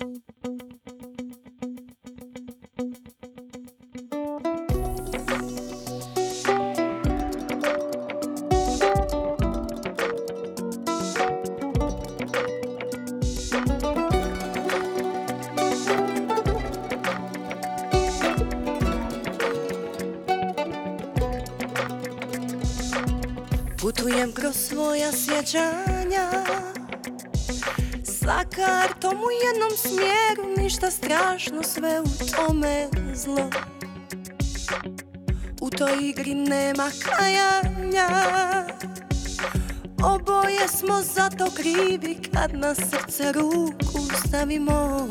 Putujem kroz svoja sjećanja, sa kartom u jednom smjeru, ništa strašno, sve u tome zlo. U toj igri nema kajanja, oboje smo zato krivi kad na srce ruku stavimo.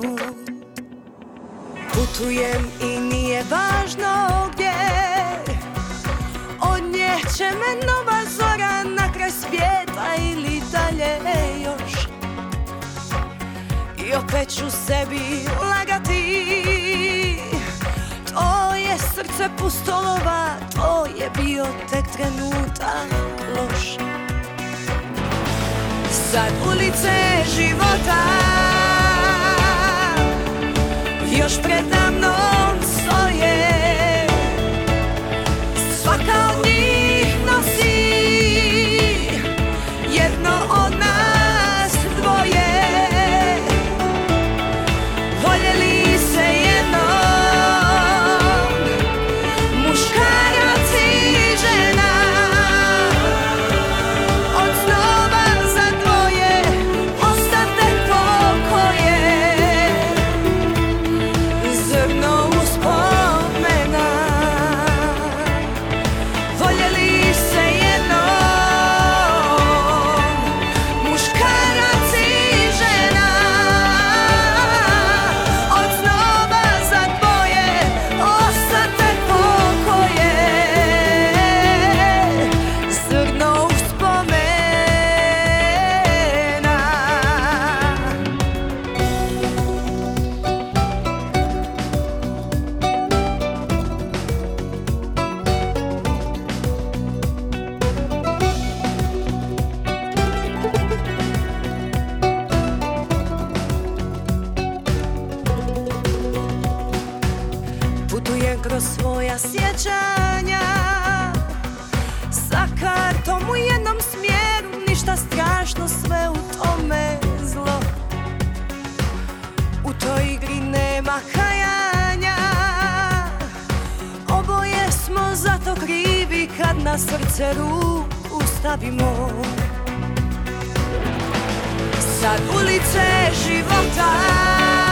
Putujem i nije važno gdje, od nje će me nova zora na kraj svijeta ili dalje još. I opet ću sebi lagati, to je srce pustolova, to je bio tek trenutak loš. Sad ulice života još predamnom stoje, svaka od njih nosi jedno od nas dvoje. Voljeli se jednom, muškarac i žena, od snova za dvoje ostate pokoje, zrno uspomena. Voljeli se jednom, muškarac i žena, od snova za dvoje ostate pokoje, zrno uspomena. Putujem kroz svoja sjećanja, sa kartom u jednom smjeru, ništa strašno, sve u tome zlo. U toj igri nema kajanja, oboje smo zato krivi kad na srce ruku stavimo. Sad ulice života